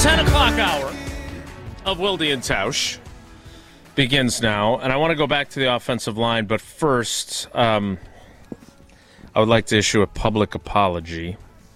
10 o'clock hour of Wilde and Tausch begins now, and I want to go back to the offensive line, but first, I would like to issue a public apology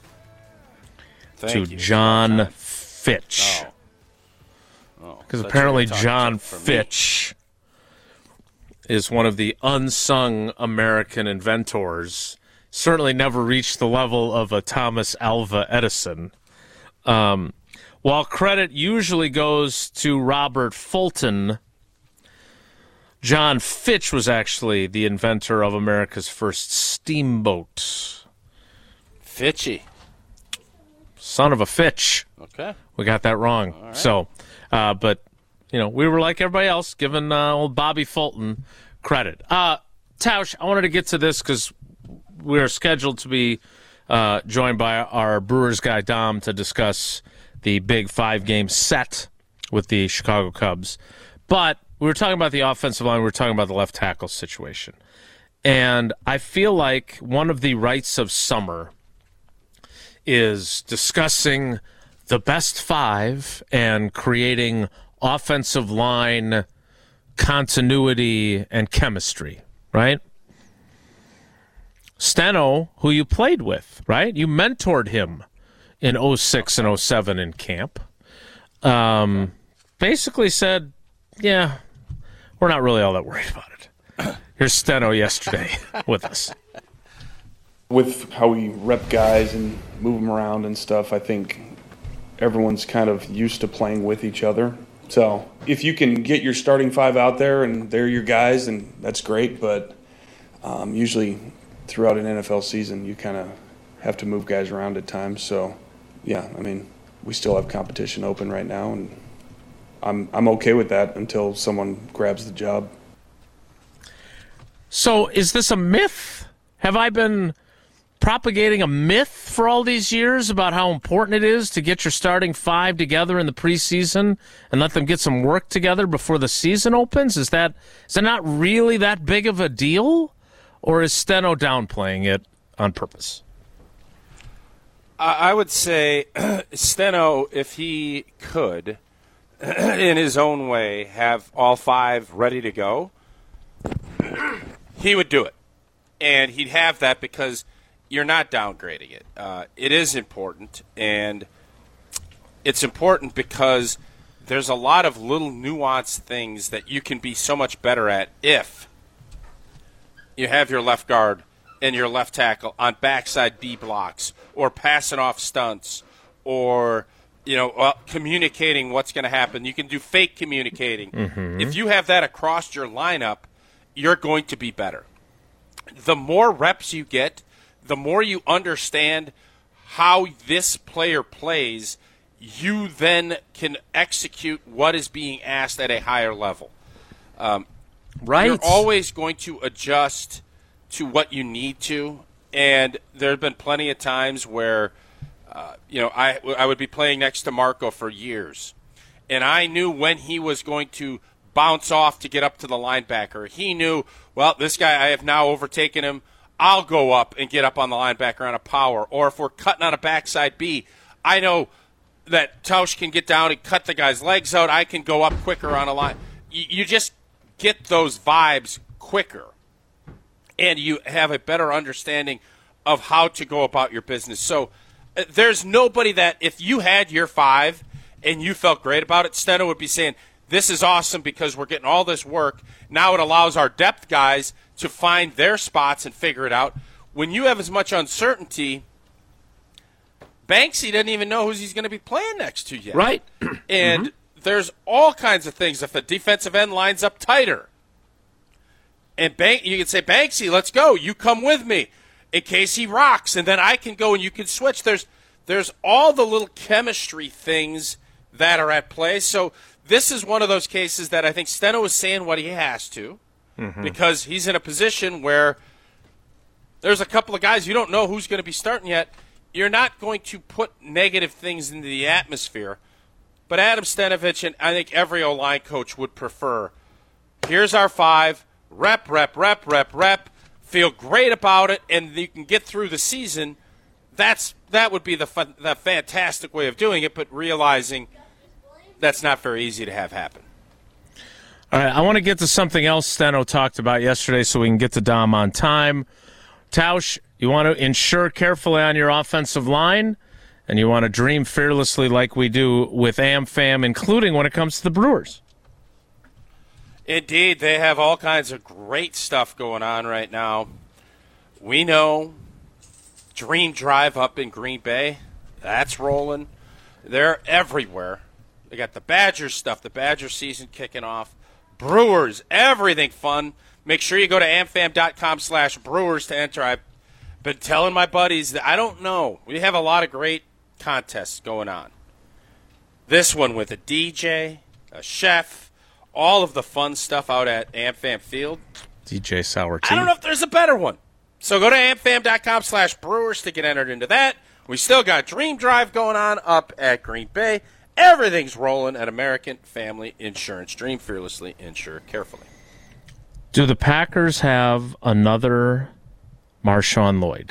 to John Fitch. Because apparently John Fitch is one of the unsung American inventors. Certainly never reached the level of a Thomas Alva Edison. While credit usually goes to Robert Fulton, John Fitch was actually the inventor of America's first steamboat. Fitchy. Son of a Fitch. Okay. We got that wrong. Right. So, but, you know, we were like everybody else, giving old Bobby Fulton credit. Tausch, I wanted to get to this because we're scheduled to be joined by our Brewers guy, Dom, to discuss the big 5-game set with the Chicago Cubs. But we were talking about the offensive line. We were talking about the left tackle situation. And I feel like one of the rights of summer is discussing the best 5 and creating offensive line continuity and chemistry, right? Steno, who you played with, right? You mentored him in 06 and 07 in camp. Basically said, yeah, we're not really all that worried about it. Here's Steno yesterday with us. With how we rep guys and move them around and stuff, I think everyone's kind of used to playing with each other. So if you can get your starting 5 out there and they're your guys, then that's great. But usually throughout an NFL season, you kind of have to move guys around at times. So, yeah, I mean, we still have competition open right now, and I'm okay with that until someone grabs the job. So is this a myth? Have I been propagating a myth for all these years about how important it is to get your starting 5 together in the preseason and let them get some work together before the season opens? Is that not really that big of a deal? Or is Steno downplaying it on purpose? I would say Steno, if he could, in his own way, have all 5 ready to go, he would do it. And he'd have that because you're not downgrading it. It is important, and it's important because there's a lot of little nuanced things that you can be so much better at if you have your left guard and your left tackle on backside B blocks or passing off stunts or, communicating what's going to happen. You can do fake communicating. Mm-hmm. If you have that across your lineup, you're going to be better. The more reps you get, the more you understand how this player plays, you then can execute what is being asked at a higher level. Right. You're always going to adjust to what you need to, and there have been plenty of times where, I would be playing next to Marco for years, and I knew when he was going to bounce off to get up to the linebacker. He knew, well, this guy, I have now overtaken him. I'll go up and get up on the linebacker on a power. Or if we're cutting on a backside B, I know that Tausch can get down and cut the guy's legs out. I can go up quicker on a line. You just get those vibes quicker, and you have a better understanding of how to go about your business. So there's nobody that if you had your 5 and you felt great about it, Steno would be saying, this is awesome because we're getting all this work. Now it allows our depth guys to find their spots and figure it out. When you have as much uncertainty, Banksy doesn't even know who he's going to be playing next to yet. Right. And there's all kinds of things. If the defensive end lines up tighter, and you can say, Banksy, let's go. You come with me in case he rocks, and then I can go and you can switch. There's all the little chemistry things that are at play. So this is one of those cases that I think Steno is saying what he has to because he's in a position where there's a couple of guys you don't know who's going to be starting yet. You're not going to put negative things into the atmosphere. But Adam Stenavich, and I think every O-line coach would prefer, here's our 5, rep, feel great about it, and you can get through the season. that would be the fantastic way of doing it, but realizing that's not very easy to have happen. All right, I want to get to something else Steno talked about yesterday so we can get to Dom on time. Tausch, you want to ensure carefully on your offensive line, and you want to dream fearlessly like we do with AmFam, including when it comes to the Brewers. Indeed, they have all kinds of great stuff going on right now. We know Dream Drive up in Green Bay, that's rolling. They're everywhere. They got the Badgers stuff, the Badger season kicking off. Brewers, everything fun. Make sure you go to amfam.com/Brewers to enter. I've been telling my buddies that I don't know. We have a lot of great contests going on. This one with a DJ, a chef, all of the fun stuff out at AmFam Field. DJ Sour Tea. I don't know if there's a better one. So go to amfam.com/Brewers to get entered into that. We still got Dream Drive going on up at Green Bay. Everything's rolling at American Family Insurance. Dream fearlessly, insure carefully. Do the Packers have another Marshawn Lloyd?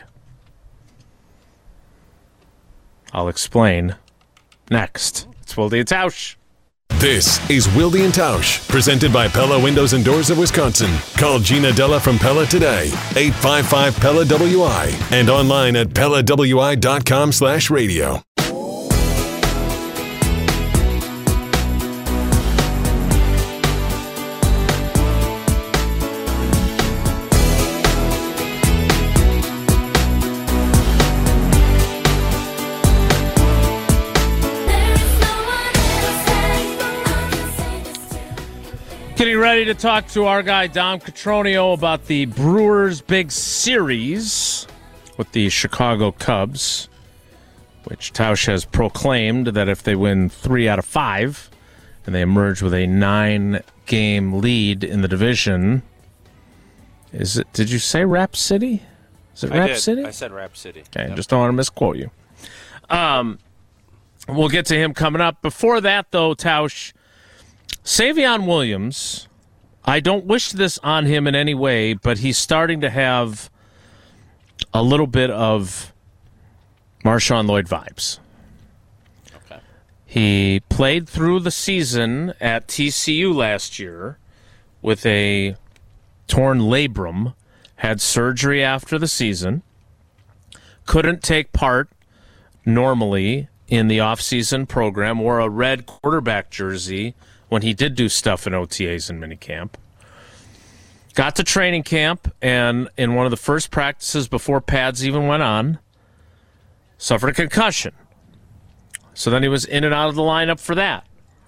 I'll explain next. It's Wilde and Tausch. This is Wilde and Tausch, presented by Pella Windows and Doors of Wisconsin. Call Gina Della from Pella today, 855-PELLA-WI, and online at PellaWI.com/radio. Getting ready to talk to our guy Dom Cotroneo about the Brewers' big series with the Chicago Cubs, which Tausch has proclaimed that if they win 3 out of 5 and they emerge with a 9-game lead in the division, is it? Did you say Rap City? Is it Rap City? I said Rap City. Okay, yep. Just don't want to misquote you. We'll get to him coming up. Before that, though, Tausch, Savion Williams, I don't wish this on him in any way, but he's starting to have a little bit of Marshawn Lloyd vibes. Okay. He played through the season at TCU last year with a torn labrum, had surgery after the season, couldn't take part normally in the offseason program, wore a red quarterback jersey when he did do stuff in OTAs and minicamp. Got to training camp, and in one of the first practices before pads even went on, suffered a concussion. So then he was in and out of the lineup for that.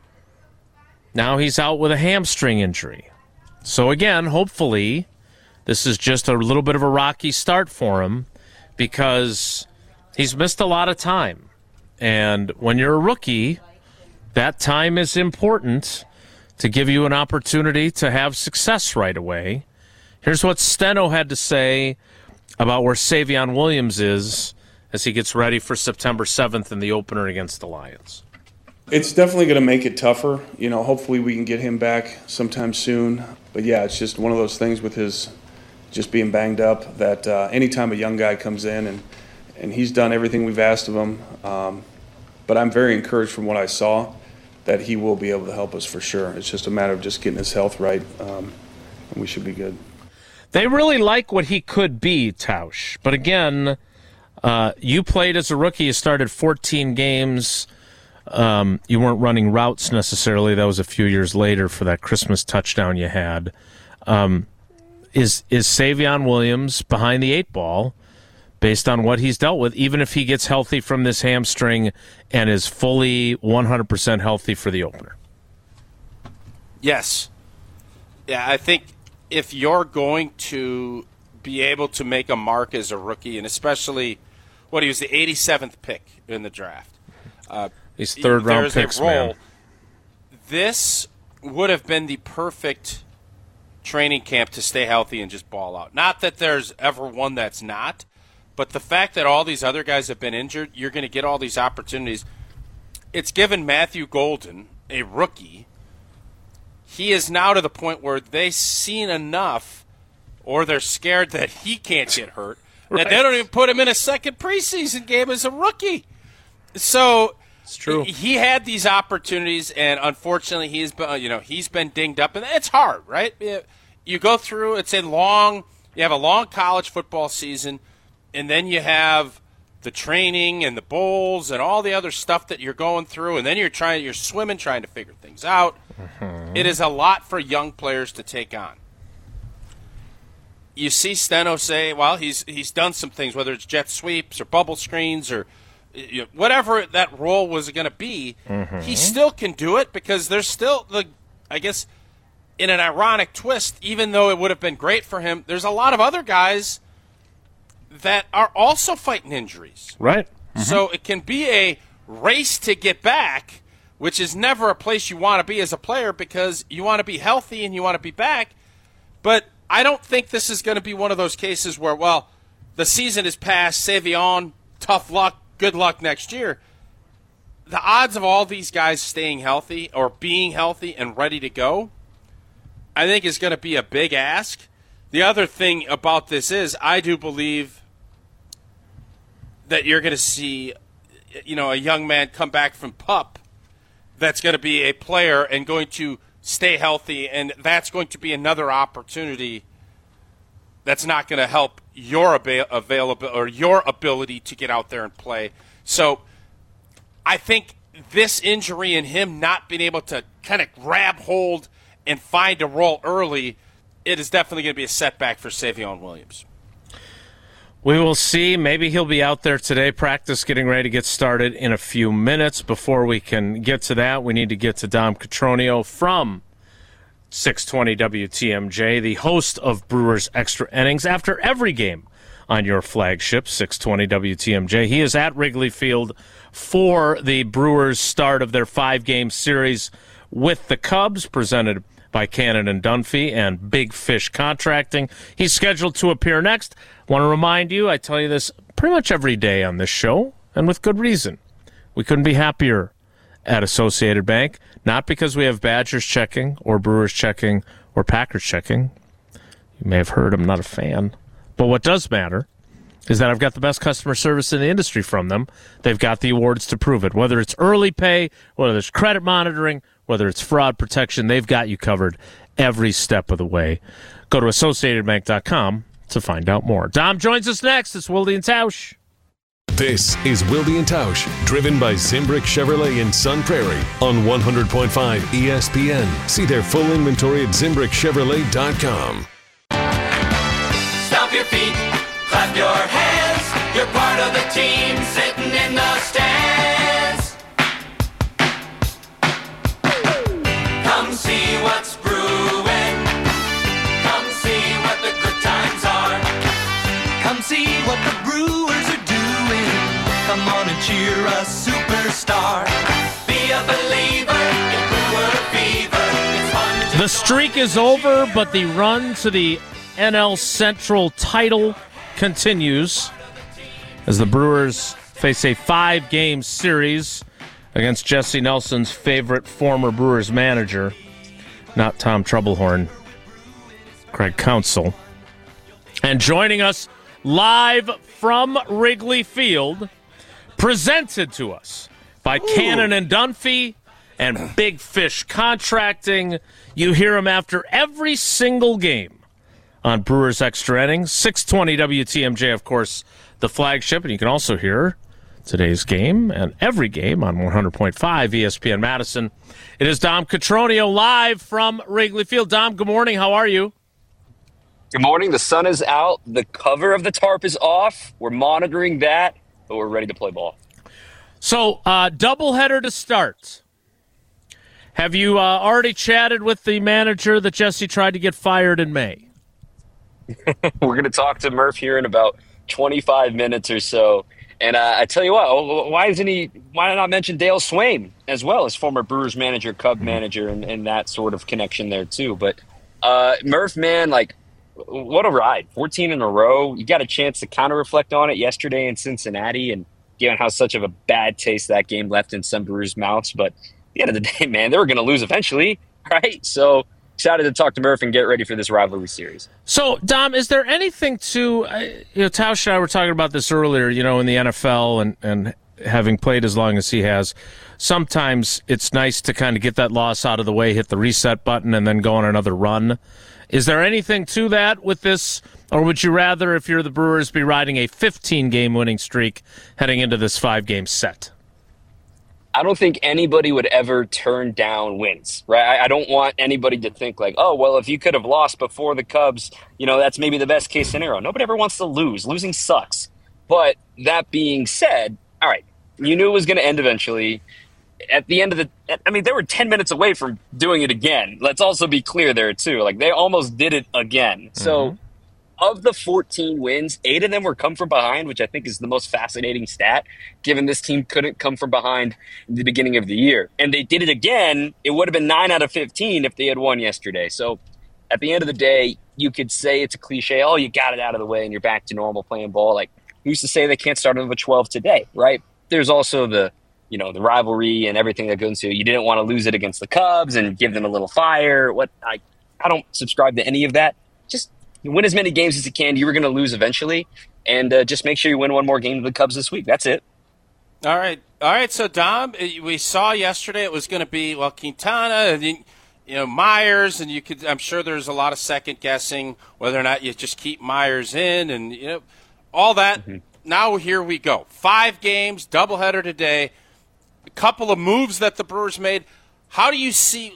Now he's out with a hamstring injury. So again, hopefully, this is just a little bit of a rocky start for him because he's missed a lot of time. And when you're a rookie, that time is important to give you an opportunity to have success right away. Here's what Steno had to say about where Savion Williams is as he gets ready for September 7th in the opener against the Lions. It's definitely going to make it tougher. You know, hopefully we can get him back sometime soon. But, yeah, it's just one of those things with his just being banged up that anytime a young guy comes in and he's done everything we've asked of him. But I'm very encouraged from what I saw that he will be able to help us for sure. It's just a matter of just getting his health right, and we should be good. They really like what he could be, Tausch. But again, you played as a rookie. You started 14 games. You weren't running routes necessarily. That was a few years later for that Christmas touchdown you had. Is Savion Williams behind the 8 ball based on what he's dealt with, even if he gets healthy from this hamstring and is fully 100% healthy for the opener? Yes. Yeah, I think if you're going to be able to make a mark as a rookie, and especially he was the 87th pick in the draft. These third-round picks, man. This would have been the perfect training camp to stay healthy and just ball out. Not that there's ever one that's not, but the fact that all these other guys have been injured, you're going to get all these opportunities. It's given Matthew Golden, a rookie, he is now to the point where they've seen enough, or they're scared that he can't get hurt, Right. And they don't even put him in a second preseason game as a rookie. So it's true. He had these opportunities, and unfortunately, he's been dinged up, and it's hard, right? You go through, you have a long college football season, and then you have the training and the bowls and all the other stuff that you're going through, and then you're swimming, trying to figure things out. Mm-hmm. It is a lot for young players to take on. You see Steno say, well, he's done some things, whether it's jet sweeps or bubble screens or whatever that role was going to be. Mm-hmm. He still can do it because there's still in an ironic twist, even though it would have been great for him, there's a lot of other guys that are also fighting injuries. Right. Mm-hmm. So it can be a race to get back, which is never a place you want to be as a player because you want to be healthy and you want to be back. But I don't think this is going to be one of those cases where, well, the season is past, Savion, tough luck, good luck next year. The odds of all these guys staying healthy or being healthy and ready to go, I think is going to be a big ask. The other thing about this is I do believe that you're going to see, a young man come back from PUP that's going to be a player and going to stay healthy, and that's going to be another opportunity that's not going to help your availability or your ability to get out there and play. So I think this injury and him not being able to kind of grab hold and find a role early, it is definitely going to be a setback for Savion Williams. We will see. Maybe he'll be out there today. Practice getting ready to get started in a few minutes. Before we can get to that, we need to get to Dom Cotroneo from 620 WTMJ, the host of Brewers Extra Innings after every game on your flagship, 620 WTMJ. He is at Wrigley Field for the Brewers' start of their 5-game series with the Cubs, presented by Cannon and Dunphy and Big Fish Contracting. He's scheduled to appear next. Want to remind you, I tell you this pretty much every day on this show, and with good reason. We couldn't be happier at Associated Bank, not because we have Badgers checking or Brewers checking or Packers checking. You may have heard I'm not a fan. But what does matter is that I've got the best customer service in the industry from them. They've got the awards to prove it. Whether it's early pay, whether it's credit monitoring, whether it's fraud protection, they've got you covered every step of the way. Go to AssociatedBank.com to find out more. Dom joins us next. It's Wilde and Tausch. This is Wilde and Tausch, driven by Zimbrick Chevrolet in Sun Prairie on 100.5 ESPN. See their full inventory at ZimbrickChevrolet.com. Stomp your feet, clap your hands. You're part of the team sitting in the stands. Come see what's brewing. Come see what the good times are. Come see what the Brewers are doing. Come on and cheer a superstar. Be a believer in Brewer Fever. It's fun to The streak is over, but the run to the NL Central title continues as the Brewers face a 5-game series against Jesse Nelson's favorite former Brewers manager, not Tom Troublehorn, Craig Counsell. And joining us live from Wrigley Field, presented to us by Cannon and Dunphy and Big Fish Contracting. You hear him after every single game on Brewers Extra Innings. 620 WTMJ, of course, the flagship. And you can also hear today's game and every game on 100.5 ESPN Madison. It is Dom Cotroneo live from Wrigley Field. Dom, good morning. How are you? Good morning. The sun is out. The cover of the tarp is off. We're monitoring that, but we're ready to play ball. So, doubleheader to start. Have you already chatted with the manager that Jesse tried to get fired in May? We're going to talk to Murph here in about 25 minutes or so. And I tell you what, why not mention Dale Swaim as well as former Brewers manager, Cub manager, and that sort of connection there too. But Murph, man, what a ride. 14 in a row. You got a chance to kind of reflect on it yesterday in Cincinnati and given how such of a bad taste that game left in some Brewers' mouths. But at the end of the day, man, they were going to lose eventually, right? So excited to talk to Murph and get ready for this rivalry series. So, Dom, is there anything to, Tausch and I were talking about this earlier, in the NFL and having played as long as he has, sometimes it's nice to kind of get that loss out of the way, hit the reset button, and then go on another run. Is there anything to that with this, or would you rather, if you're the Brewers, be riding a 15-game winning streak heading into this 5-game set? I don't think anybody would ever turn down wins, right? I don't want anybody to think like, oh, well, if you could have lost before the Cubs, that's maybe the best case scenario. Nobody ever wants to lose. Losing sucks. But that being said, all right, you knew it was going to end eventually. At the end of they were 10 minutes away from doing it again. Let's also be clear there, too. Like, they almost did it again. Mm-hmm. So of the 14 wins, 8 of them were come from behind, which I think is the most fascinating stat, given this team couldn't come from behind in the beginning of the year. And they did it again. It would have been 9 out of 15 if they had won yesterday. So at the end of the day, you could say it's a cliche, oh, you got it out of the way and you're back to normal playing ball. Like, who's to say they can't start another 12 today, right? There's also the rivalry and everything that goes into it. You didn't want to lose it against the Cubs and give them a little fire. I don't subscribe to any of that. Just win as many games as you can. You were going to lose eventually, and just make sure you win one more game to the Cubs this week. That's it. All right. So Dom, we saw yesterday it was going to be Quintana, and Myers, and I'm sure there's a lot of second guessing whether or not you just keep Myers in, and all that. Mm-hmm. Now here we go. 5 games, doubleheader today. A couple of moves that the Brewers made. How do you see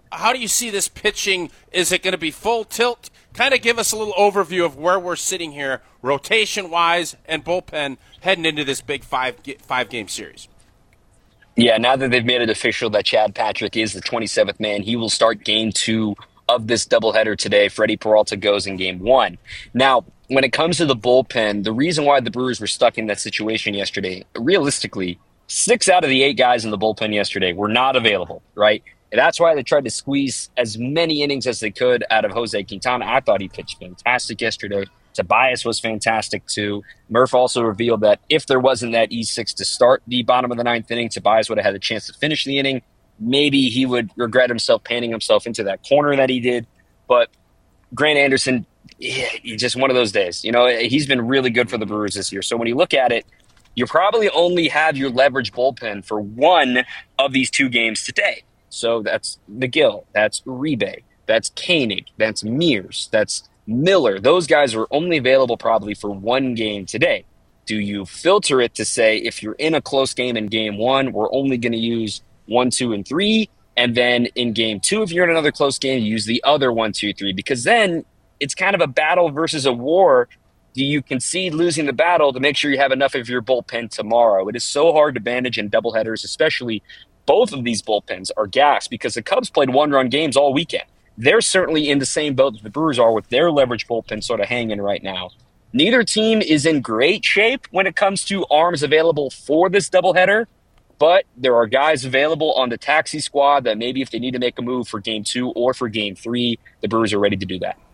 this pitching? Is it going to be full tilt? Kind of give us a little overview of where we're sitting here, rotation-wise and bullpen, heading into this big five-game series. Yeah, now that they've made it official that Chad Patrick is the 27th man, he will start game 2 of this doubleheader today. Freddie Peralta goes in game 1. Now, when it comes to the bullpen, the reason why the Brewers were stuck in that situation yesterday, realistically, 6 out of the 8 guys in the bullpen yesterday were not available, right? And that's why they tried to squeeze as many innings as they could out of Jose Quintana. I thought he pitched fantastic yesterday. Tobias was fantastic too. Murph also revealed that if there wasn't that E6 to start the bottom of the 9th inning, Tobias would have had a chance to finish the inning. Maybe he would regret himself painting himself into that corner that he did. But Grant Anderson, he's just one of those days. He's been really good for the Brewers this year. So when you look at it, you probably only have your leverage bullpen for one of these 2 games today. So that's McGill, that's Uribe, that's Koenig, that's Mears, that's Miller. Those guys are only available probably for 1 game today. Do you filter it to say if you're in a close game in game 1, we're only going to use 1, 2, and 3, and then in game 2, if you're in another close game, you use the other 1, 2, 3, because then it's kind of a battle versus a war. Do you concede losing the battle to make sure you have enough of your bullpen tomorrow? It is so hard to manage in doubleheaders, especially both of these bullpens are gassed because the Cubs played 1-run games all weekend. They're certainly in the same boat that the Brewers are with their leverage bullpen sort of hanging right now. Neither team is in great shape when it comes to arms available for this doubleheader, but there are guys available on the taxi squad that maybe if they need to make a move for game 2 or for game 3, the Brewers are ready to do that.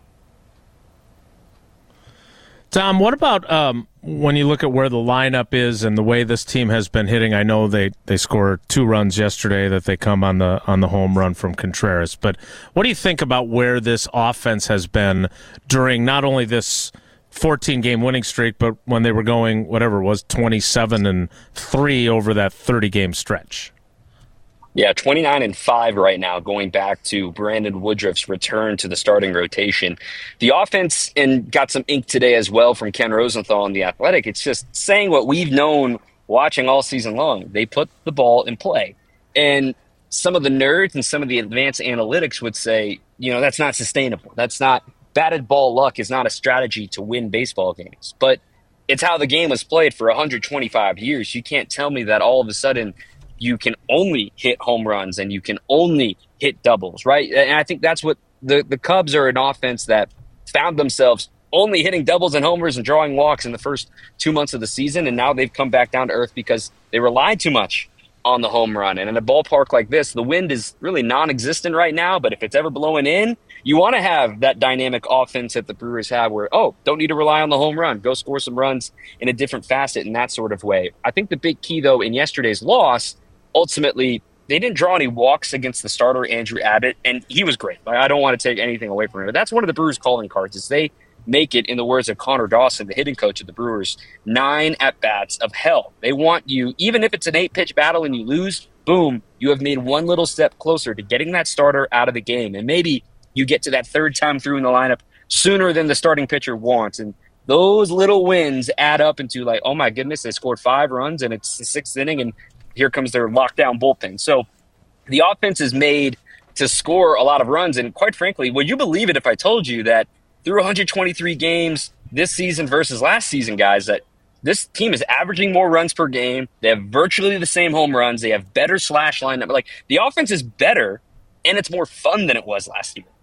Tom, what about when you look at where the lineup is and the way this team has been hitting? I know they scored 2 runs yesterday that they come on the home run from Contreras. But what do you think about where this offense has been during not only this 14-game winning streak, but when they were going, whatever it was, 27-3 over that 30-game stretch? Yeah, 29-5 right now, going back to Brandon Woodruff's return to the starting rotation. The offense, and got some ink today as well from Ken Rosenthal in The Athletic, it's just saying what we've known watching all season long. They put the ball in play. And some of the nerds and some of the advanced analytics would say, that's not sustainable. That's not, batted ball luck is not a strategy to win baseball games. But it's how the game was played for 125 years. You can't tell me that all of a sudden you can only hit home runs and you can only hit doubles, right? And I think that's what the Cubs are, an offense that found themselves only hitting doubles and homers and drawing walks in the first 2 months of the season, and now they've come back down to earth because they relied too much on the home run. And in a ballpark like this, the wind is really non-existent right now, but if it's ever blowing in, you want to have that dynamic offense that the Brewers have where, don't need to rely on the home run. Go score some runs in a different facet in that sort of way. I think the big key, though, in yesterday's loss, ultimately, they didn't draw any walks against the starter, Andrew Abbott, and he was great. I don't want to take anything away from him, but that's one of the Brewers' calling cards is they make it, in the words of Connor Dawson, the hitting coach of the Brewers, 9 at-bats of hell. They want you, even if it's an 8-pitch battle and you lose, boom, you have made one little step closer to getting that starter out of the game. And maybe you get to that third time through in the lineup sooner than the starting pitcher wants. And those little wins add up into like, oh my goodness, they scored 5 runs and it's the 6th inning and here comes their lockdown bullpen. So the offense is made to score a lot of runs. And quite frankly, would you believe it if I told you that through 123 games this season versus last season, guys, that this team is averaging more runs per game. They have virtually the same home runs. They have better slash line. Like, the offense is better and it's more fun than it was last year.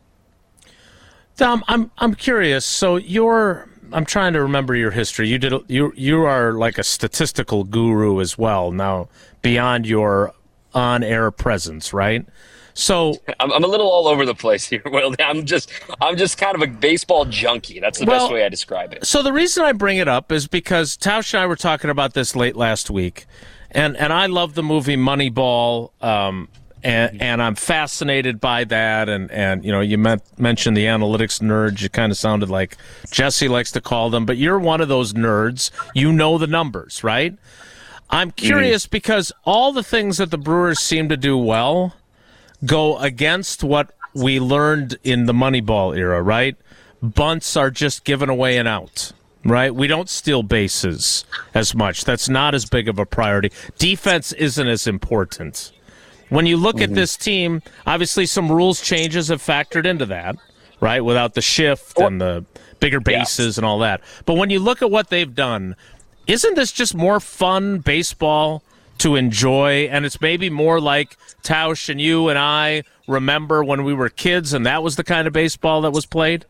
Dom, I'm curious. So I'm trying to remember your history. You are like a statistical guru as well now, beyond your on-air presence, right? So I'm a little all over the place here, Will. I'm just kind of a baseball junkie. That's the best way I describe it. So the reason I bring it up is because Tausch and I were talking about this late last week, and I love the movie Moneyball, and I'm fascinated by that. And you mentioned the analytics nerds. You kind of sounded like Jesse likes to call them, but you're one of those nerds. You know the numbers, right? I'm curious because all the things that the Brewers seem to do well go against what we learned in the Moneyball era, right? Bunts are just given away and out, right? We don't steal bases as much. That's not as big of a priority. Defense isn't as important. When you look at this team, obviously some rules changes have factored into that, right? Without the shift and the bigger bases and all that. But when you look at what they've done, isn't this just more fun baseball to enjoy? And it's maybe more like Tausch and you and I remember when we were kids and that was the kind of baseball that was played?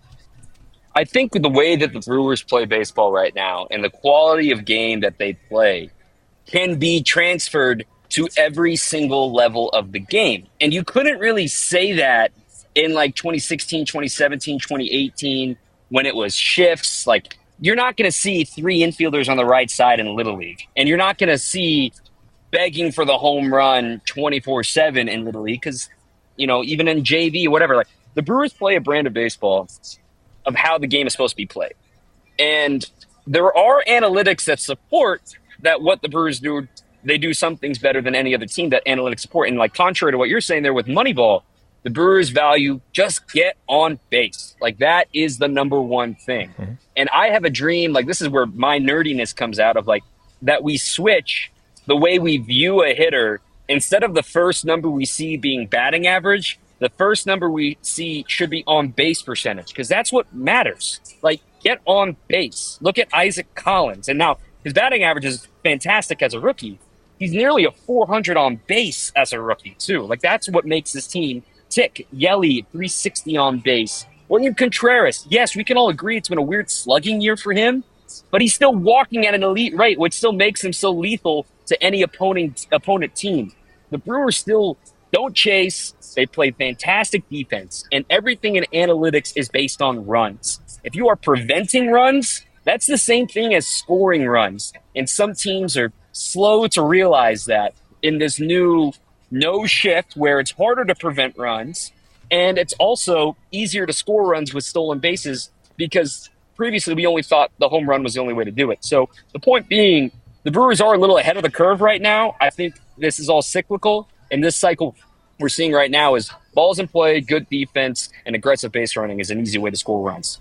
I think the way that the Brewers play baseball right now and the quality of game that they play can be transferred to every single level of the game. And you couldn't really say that in like 2016, 2017, 2018 when it was shifts. Like, you're not going to see 3 infielders on the right side in Little League. And you're not going to see begging for the home run 24/7 in Little League because, even in JV or whatever, like, the Brewers play a brand of baseball of how the game is supposed to be played. And there are analytics that support that what the Brewers do, they do some things better than any other team that analytics support. And like, contrary to what you're saying there with Moneyball, the Brewers value just get on base. Like, that is the number one thing. Mm-hmm. And I have a dream, like, this is where my nerdiness comes out of, like, that we switch the way we view a hitter. Instead of the first number we see being batting average, the first number we see should be on base percentage, because that's what matters. Like, get on base. Look at Isaac Collins. And now his batting average is fantastic as a rookie. He's nearly a 400 on base as a rookie, too. Like, that's what makes this team tick. Yelly, 360 on base. William Contreras, yes, we can all agree it's been a weird slugging year for him, but he's still walking at an elite rate, which still makes him so lethal to any opponent team. The Brewers still don't chase. They play fantastic defense, and everything in analytics is based on runs. If you are preventing runs, that's the same thing as scoring runs. And some teams are slow to realize that in this new no shift where it's harder to prevent runs, and it's also easier to score runs with stolen bases because previously we only thought the home run was the only way to do it. So the point being, the Brewers are a little ahead of the curve right now. I think this is all cyclical, and this cycle we're seeing right now is balls in play, good defense, and aggressive base running is an easy way to score runs.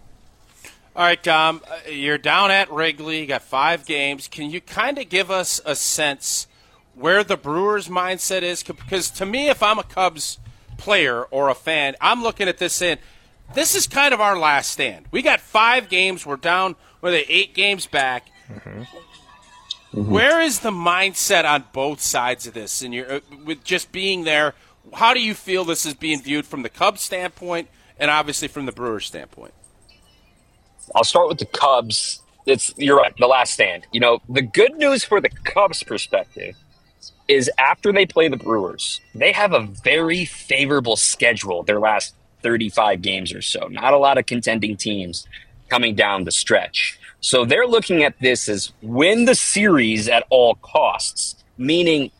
All right, Dom, you're down at Wrigley, you got 5 games. Can you kind of give us a sense where the Brewers' mindset is? Because to me, if I'm a Cubs player or a fan, I'm looking at this saying, this is kind of our last stand. We got 5 games. We're down, 8 games back. Mm-hmm. Mm-hmm. Where is the mindset on both sides of this? And you're with just being there, how do you feel this is being viewed from the Cubs standpoint and obviously from the Brewers standpoint? I'll start with the Cubs. You're right, the last stand. The good news for the Cubs perspective is after they play the Brewers, they have a very favorable schedule their last 35 games or so. Not a lot of contending teams coming down the stretch. So they're looking at this as win the series at all costs, meaning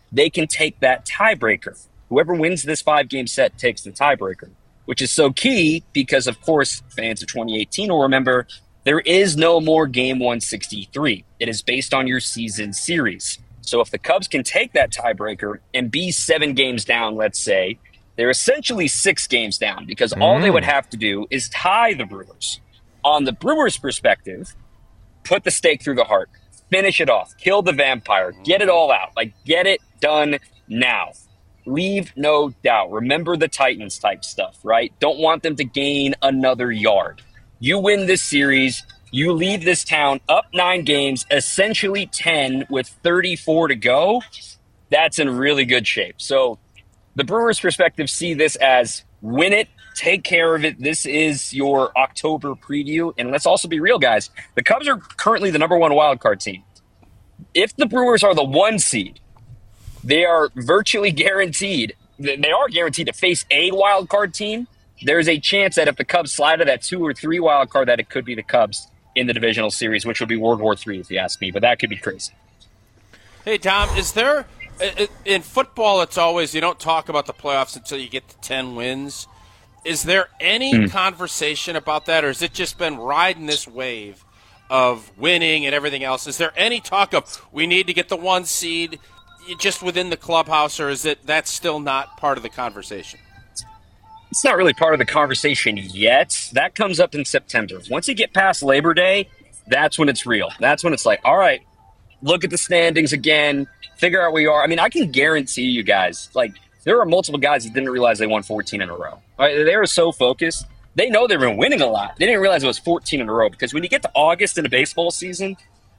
they can take that tiebreaker. Whoever wins this 5-game set takes the tiebreaker, which is so key because, of course, fans of 2018 will remember there is no more Game 163. It is based on your season series. So if the Cubs can take that tiebreaker and be 7 games down, let's say, they're essentially 6 games down because all they would have to do is tie the Brewers. On the Brewers' perspective, put the stake through the heart, finish it off, kill the vampire, get it all out. Like, get it done now. Leave no doubt. Remember the Titans type stuff, right? Don't want them to gain another yard. You win this series, you leave this town up 9 games, essentially 10 with 34 to go. That's in really good shape. So the Brewers' perspective see this as win it, take care of it. This is your October preview. And let's also be real, guys. The Cubs are currently the number 1 wild card team. If the Brewers are the 1 seed, they are virtually guaranteed. They are guaranteed to face a wild card team. There's a chance that if the Cubs slide to that 2 or 3 wild card, that it could be the Cubs in the divisional series, which would be World War III, if you ask me. But that could be crazy. Hey, Tom, is there in football? It's always you don't talk about the playoffs until you get to 10 wins. Is there any conversation about that, or has it just been riding this wave of winning and everything else? Is there any talk of we need to get the 1 seed just within the clubhouse, or is it that's still not part of the conversation? It's not really part of the conversation yet. That comes up in September. Once you get past Labor Day, that's when it's real. That's when it's like, all right, look at the standings again, figure out where you are. I mean, I can guarantee you guys, like, there are multiple guys that didn't realize they won 14 in a row. Right? They were so focused. They know they've been winning a lot. They didn't realize it was 14 in a row because when you get to August in a baseball season,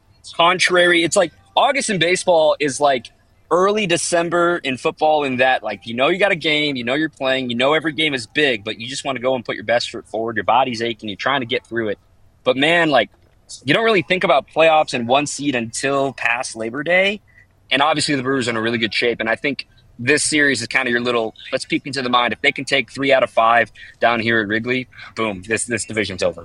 it's like August in baseball is like early December in football in that, like, you got a game, you're playing, every game is big, but you just want to go and put your best foot forward. Your body's aching. You're trying to get through it. But, man, like, you don't really think about playoffs and 1 seed until past Labor Day. And obviously the Brewers are in a really good shape. And I think this series is kind of your little, let's peek into the mind. If they can take 3 out of 5 down here at Wrigley, boom, this division's over.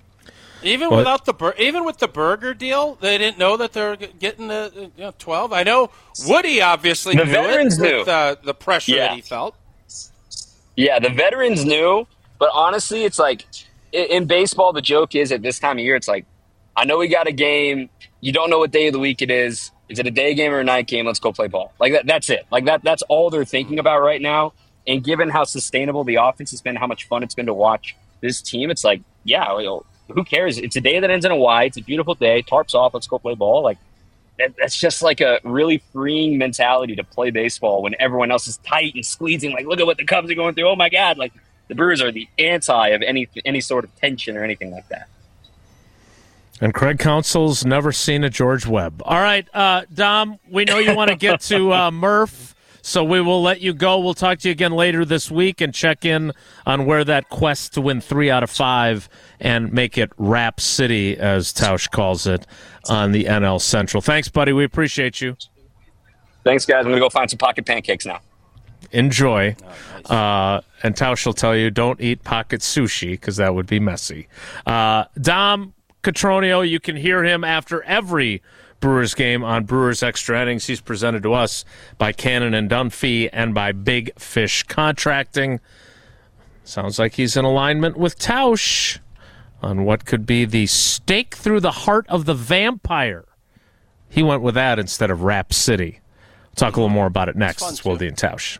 Even with the burger deal, they didn't know that they're getting the 12. I know Woody obviously the knew veterans it knew. with the pressure that he felt. Yeah, the veterans knew, but honestly, it's like in baseball, the joke is at this time of year, it's like, I know we got a game. You don't know what day of the week it is. Is it a day game or a night game? Let's go play ball. Like that's it. Like that's all they're thinking about right now. And given how sustainable the offense has been, how much fun it's been to watch this team, it's like, yeah, who cares? It's a day that ends in a Y. It's a beautiful day. Tarps off. Let's go play ball. Like that's just like a really freeing mentality to play baseball when everyone else is tight and squeezing. Like, look at what the Cubs are going through. Oh my God! Like the Brewers are the anti of any sort of tension or anything like that. And Craig Counsell's never seen a George Webb. All right, Dom, we know you want to get to Murph, so we will let you go. We'll talk to you again later this week and check in on where that quest to win 3 out of 5 and make it Rap City, as Tausch calls it, on the NL Central. Thanks, buddy. We appreciate you. Thanks, guys. I'm going to go find some pocket pancakes now. Enjoy. And Tausch will tell you, don't eat pocket sushi because that would be messy. Dom Cotroneo, you can hear him after every Brewers game on Brewers Extra Innings. He's presented to us by Cannon and Dunphy and by Big Fish Contracting. Sounds like he's in alignment with Tausch on what could be the stake through the heart of the vampire. He went with that instead of Rap City. We'll talk a little more about it next. It's Wilde and Tausch.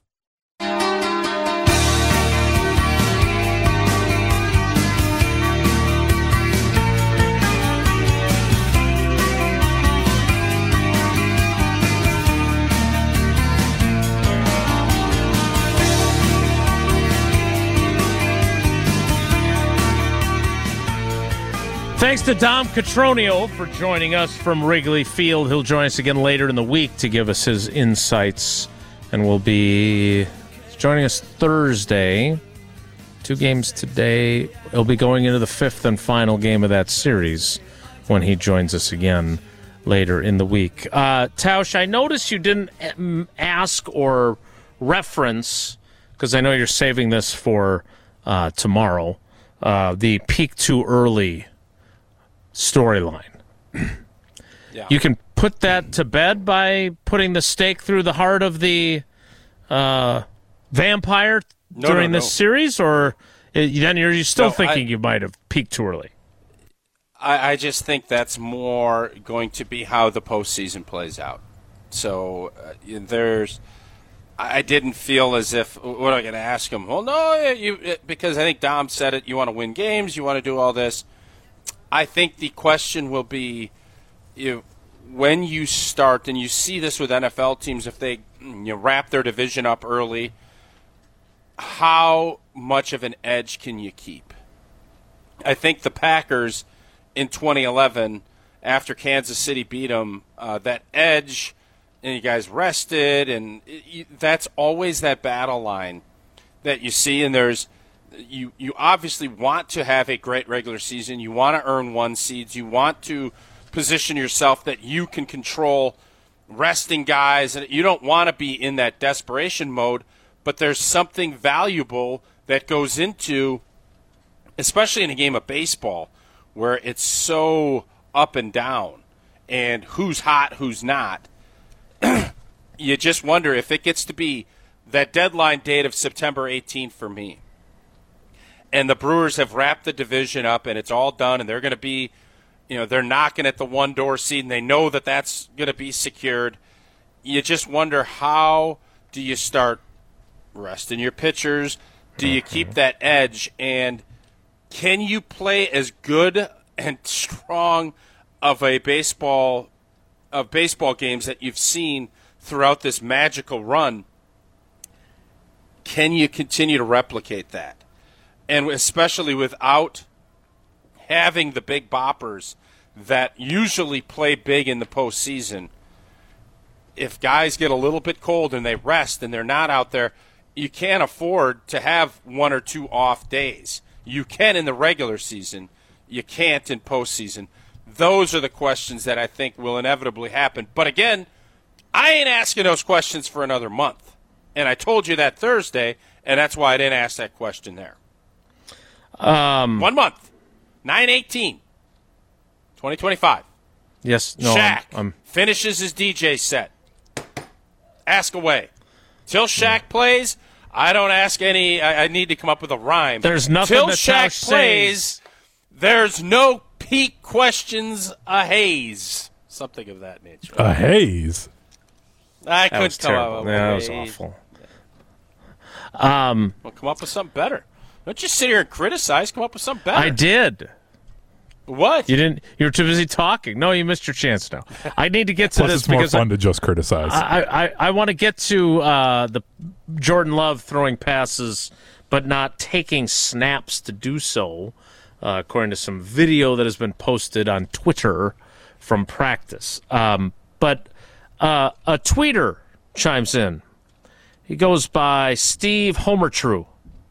Thanks to Dom Cotroneo for joining us from Wrigley Field. He'll join us again later in the week to give us his insights. And will be joining us Thursday. 2 games today. He'll be going into the 5th and final game of that series when he joins us again later in the week. Tausch, I noticed you didn't ask or reference, because I know you're saving this for tomorrow, the peak too early storyline. Yeah. you can put that to bed by putting the stake through the heart of the vampire during this series, or then you're still thinking you might have peaked too early? I just think that's more going to be how the postseason plays out. So I didn't feel as if, what am I going to ask him? Well, no, because I think Dom said it, you want to win games, you want to do all this. I think the question will be, when you start, and you see this with NFL teams, if they wrap their division up early, how much of an edge can you keep? I think the Packers in 2011, after Kansas City beat them, that edge, and you guys rested, and that's always that battle line that you see. And you obviously want to have a great regular season. You want to earn 1 seeds. You want to position yourself that you can control resting guys, and you don't want to be in that desperation mode. But there's something valuable that goes into, especially in a game of baseball, where it's so up and down, and who's hot, who's not. You just wonder if it gets to be that deadline date of September 18th for me, and the Brewers have wrapped the division up, and it's all done, and they're going to be, they're knocking at the one-door seed, and they know that that's going to be secured. You just wonder, how do you start resting your pitchers? Do you keep that edge? And can you play as good and strong of baseball games that you've seen throughout this magical run? Can you continue to replicate that? And especially without having the big boppers that usually play big in the postseason, if guys get a little bit cold and they rest and they're not out there, you can't afford to have 1 or 2 off days. You can in the regular season. You can't in postseason. Those are the questions that I think will inevitably happen. But again, I ain't asking those questions for another month. And I told you that Thursday, and that's why I didn't ask that question there. 1 month. 9/18. 2025. Yes. No, Shaq finishes his DJ set. Ask away. Till Shaq plays, I don't ask any. I need to come up with a rhyme. There's nothing Till that Shaq plays, says. There's no peak questions a haze. Something of that nature. A haze? I That couldn't was come terrible. up with That a was haze. awful. Well, come up with something better. Don't just sit here and criticize. Come up with something better. I did. What? You didn't. You were too busy talking. No, you missed your chance now. I need to get to Plus, this it's more because fun to just criticize. I want to get to the Jordan Love throwing passes but not taking snaps to do so, according to some video that has been posted on Twitter from practice. But a tweeter chimes in. He goes by Steve Homertrue.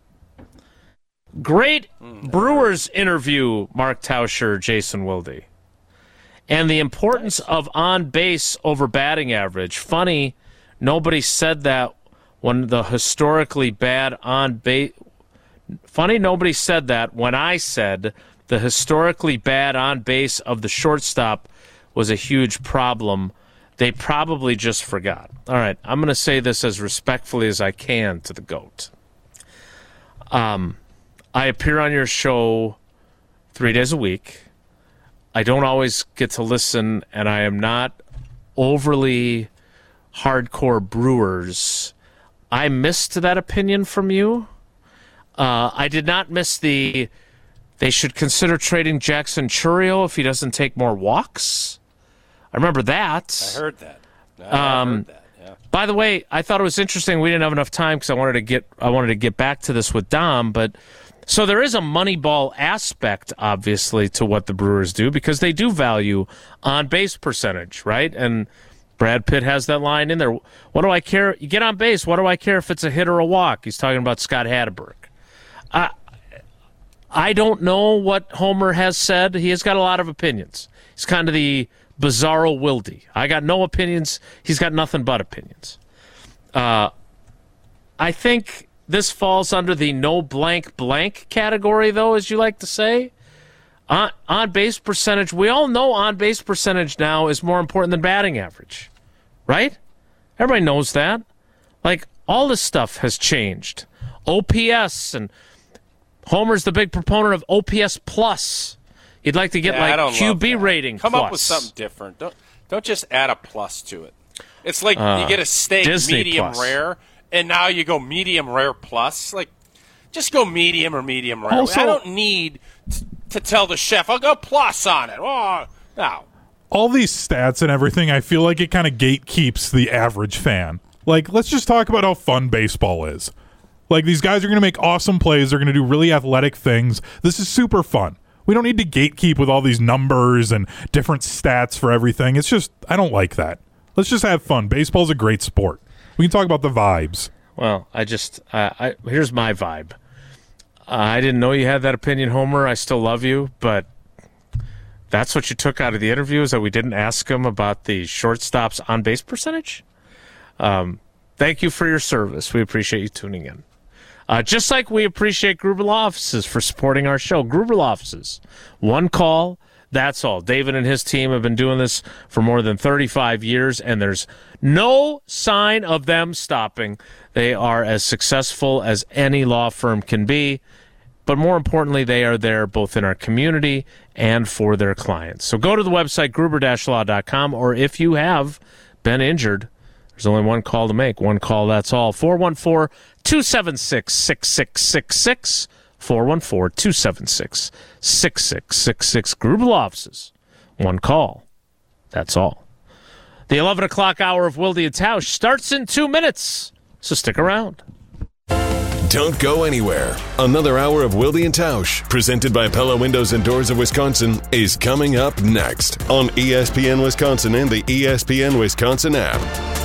Great Brewers interview, Mark Tauscher, Jason Wilde. And the importance of on base over batting average. Funny, nobody said that when the historically bad on base. Funny, nobody said that when I said the historically bad on base of the shortstop was a huge problem. They probably just forgot. All right, I'm going to say this as respectfully as I can to the GOAT. I appear on your show 3 days a week. I don't always get to listen, and I am not overly hardcore Brewers. I missed that opinion from you. I did not miss they should consider trading Jackson Chourio if he doesn't take more walks. I remember that. I heard that. I heard that. Yeah. By the way, I thought it was interesting. We didn't have enough time because I wanted to get back to this with Dom, but so there is a Moneyball aspect, obviously, to what the Brewers do because they do value on-base percentage, right? And Brad Pitt has that line in there. What do I care? You get on base. What do I care if it's a hit or a walk? He's talking about Scott Hatteberg. I don't know what Homer has said. He has got a lot of opinions. He's kind of the bizarro Wilde. I got no opinions. He's got nothing but opinions. I think this falls under the no blank blank category, though, as you like to say. On base percentage, we all know on base percentage now is more important than batting average, right? Everybody knows that. Like, all this stuff has changed. OPS, and Homer's the big proponent of OPS plus. He'd like to get QB rating. Come plus. up with something different. Don't just add a plus to it. It's like you get a steak Disney medium plus. rare, and now you go medium rare plus. Like, just go medium or medium rare. Also, I don't need to tell the chef, I'll go plus on it. Oh, no. All these stats and everything, I feel like it kind of gatekeeps the average fan. Like, let's just talk about how fun baseball is. Like, these guys are going to make awesome plays. They're going to do really athletic things. This is super fun. We don't need to gatekeep with all these numbers and different stats for everything. It's just, I don't like that. Let's just have fun. Baseball's a great sport. We can talk about the vibes. Well, here's my vibe. I didn't know you had that opinion, Homer. I still love you, but that's what you took out of the interview, is that we didn't ask him about the shortstop's on-base percentage? Thank you for your service. We appreciate you tuning in. Just like we appreciate Gruber Law Offices for supporting our show. Gruber Law Offices, one call, that's all. David and his team have been doing this for more than 35 years, and there's no sign of them stopping. They are as successful as any law firm can be, but more importantly, they are there both in our community and for their clients. So go to the website, gruber-law.com, or if you have been injured, there's only one call to make. One call, that's all. 414-276-6666. 414-276-6666. Gruber Law Offices. One call. That's all. The 11 o'clock hour of Wilde and Tausch starts in 2 minutes, so stick around. Don't go anywhere. Another hour of Wilde and Tausch, presented by Pella Windows and Doors of Wisconsin, is coming up next on ESPN Wisconsin and the ESPN Wisconsin app.